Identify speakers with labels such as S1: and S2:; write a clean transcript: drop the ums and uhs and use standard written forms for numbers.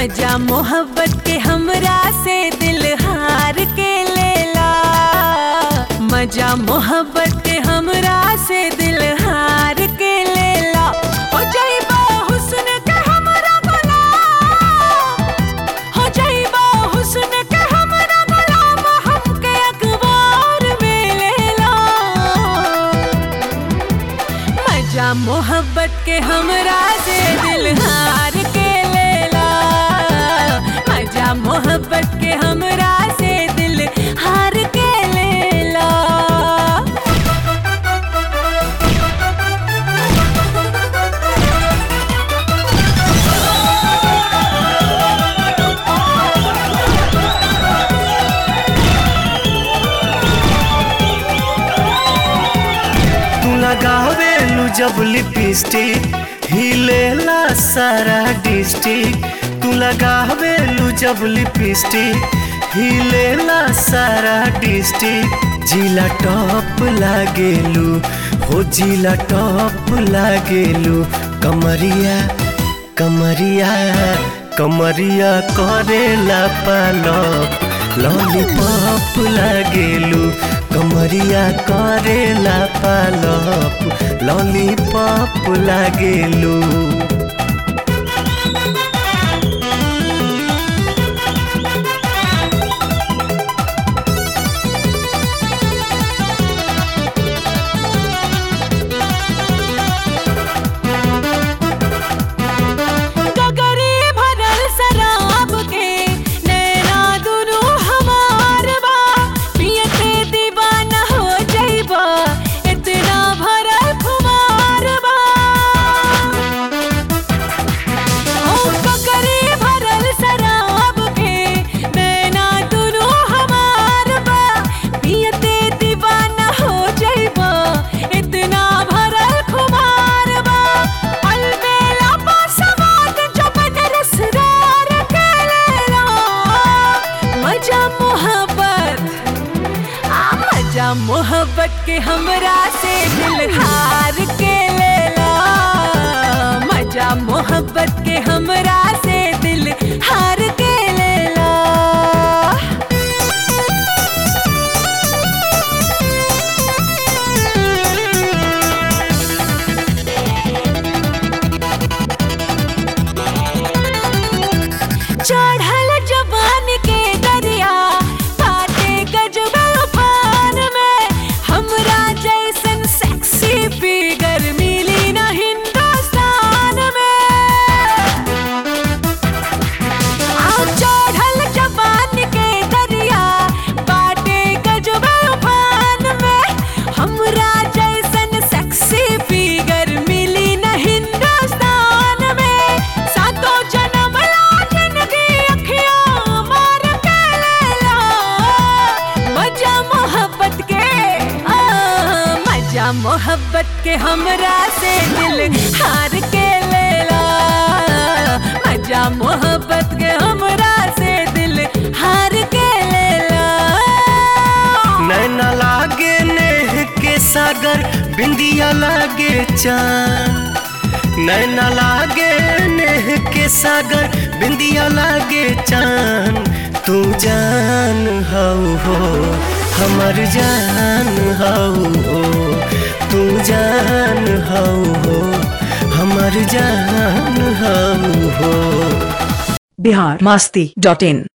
S1: मजा मोहब्बत के हमरा से दिल हार के लेला। मजा मोहब्बत के हमरा से दिल हार के लेला। हो जाइबा हुस्न के हमरा गुलाम, हो जाइबा हुस्न के हमरा गुलाम, हमके अखबार में लेला। मजा मोहब्बत के हमरा से दिल हार के लेला। मजा मोहब्बत के हमरा से दिल हार के लेला।
S2: तू लगावेलू जब लिपस्टिक हिलेला सारा डिस्ट्रिक्ट। तू लगावेलू जब लिपस्टिक हिलेला सारा डिस्ट्रिक्ट। जिला टॉप लागेलू हो जिला टॉप लागेलू। कमरिया कमरिया कमरिया करेला पालक लॉलीपॉप लागेलू। कमरिया करेला पालक लॉलीपॉप लागेलू।
S1: मोहब्बत के हमरा से दिल हार के लेला। मजा मोहब्बत के हमरा से दिल हार के लेला। चढ़ल जवान के दरिया काटे गजब उफान में, हमरा जैसन सेक्सी फिगर मिली ना हिंदुस्तान में। चढ़ल जवान के दरिया काटे गजब उफान में, हमरा जैसन सेक्सी फिगर मिली ना हिंदुस्तान में। सातों जन्म मोहब्बत के हमरा से दिल हार के लेला। मजा मोहब्बत के हमरा से दिल हार के लेला।
S2: नैना लागे नेह के सागर बिंदिया लागे चांद। नैना लागे नेह के सागर बिंदिया लागे चांद। तू जान हऊ हो हमर जान हऊ हो। तू जान हऊ हो हमर जान हऊ हो।
S3: biharmasti.in